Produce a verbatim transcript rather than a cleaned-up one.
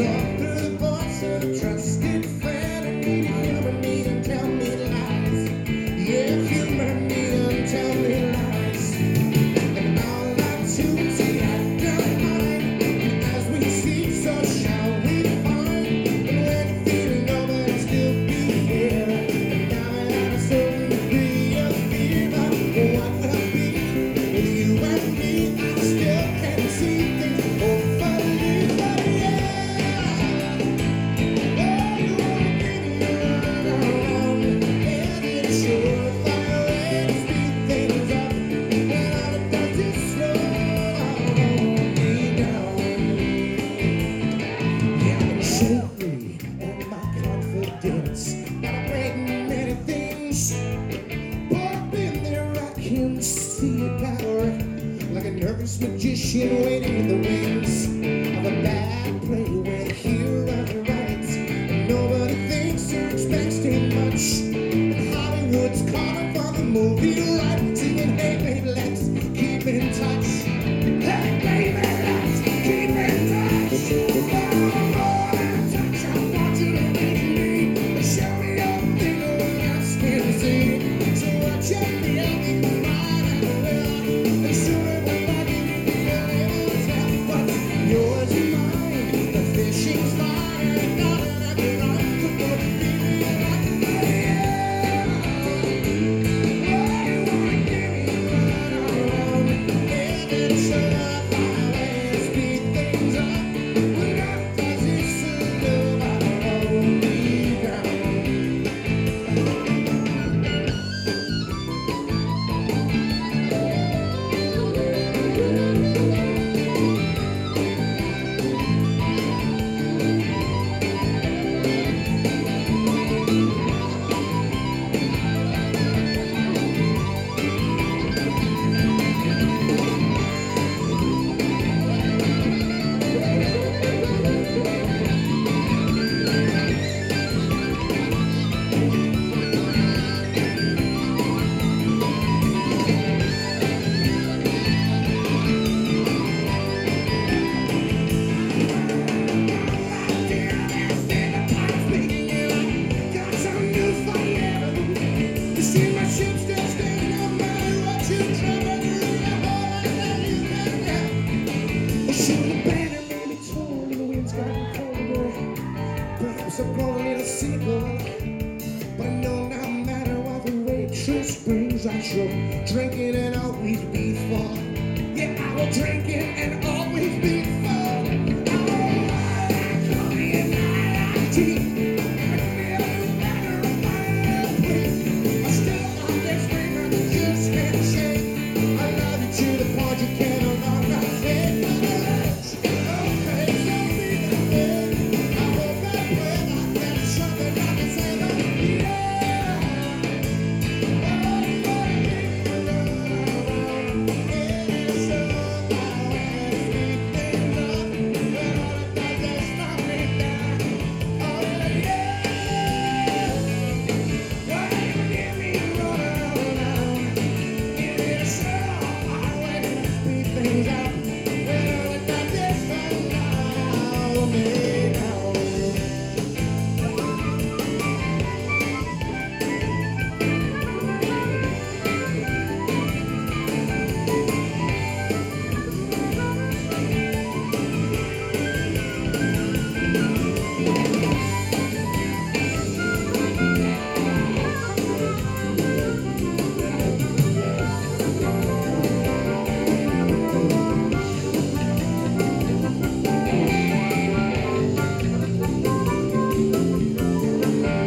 Talk through the voice of a trusted friend. I need you humor me and tell me lies. Yeah, humor me and tell me lies. And all our tunes we I don't mind. As we speak, so shall we find. And when feeling over, I'll still be here. And now that I'm a certain degree of fear of what will be with you and me, I still can see things hopefully. But yeah, oh, you won't give me a runaround. And it's surefire way to speed things up. And all it does is slow me down. Yeah, I'm so free on my confidence. But I break many things. But up in there I can see your power. Like a nervous magician waiting in the wings of a bad play where the hero writes. And nobody thinks or expects too much. And Hollywood's calling for the movie right. Singing, hey baby, let's keep in touch. Hey baby, let's keep in touch. Oh, more than a touch, I want you to make me. Show me your finger when I still see. So I check me out in the mind and will. And sure enough, I give you a little tap. What's yours and mine? The fishing's fine. And not that I can run to go to be like yeah. Oh, you wanna give me a runaround. And it's surefire way to speed things up. When I does it slow, I'll hold me down. I'm gonna need a sequel, but I know no matter what the waitress brings, I shall drink it and always be full. Yeah, I will drink it and